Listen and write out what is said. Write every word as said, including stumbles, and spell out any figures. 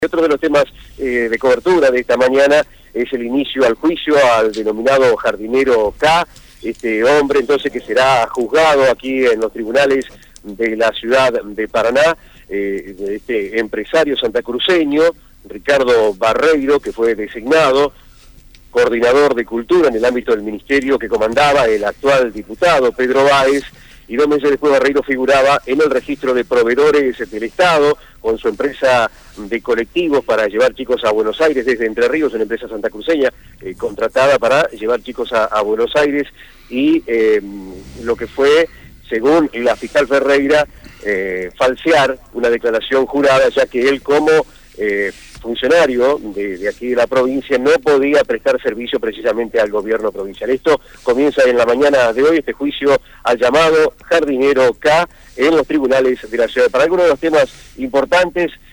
Otro de los temas eh, de cobertura de esta mañana es el inicio al juicio al denominado jardinero K, este hombre entonces que será juzgado aquí en los tribunales de la ciudad de Paraná, eh, este empresario santacruceño, Ricardo Barreiro, que fue designado coordinador de cultura en el ámbito del ministerio que comandaba el actual diputado Pedro Báez, y dos meses después Barreiro figuraba en el registro de proveedores del Estado con su empresa de colectivos para llevar chicos a Buenos Aires desde Entre Ríos, una empresa santacruceña eh, contratada para llevar chicos a, a Buenos Aires, y eh, lo que fue, según la fiscal Ferreira, eh, falsear una declaración jurada, ya que él como eh, funcionario de, de aquí de la provincia no podía prestar servicio precisamente al gobierno provincial. Esto comienza en la mañana de hoy, este juicio al llamado jardinero K en los tribunales de la ciudad. Para algunos de los temas importantes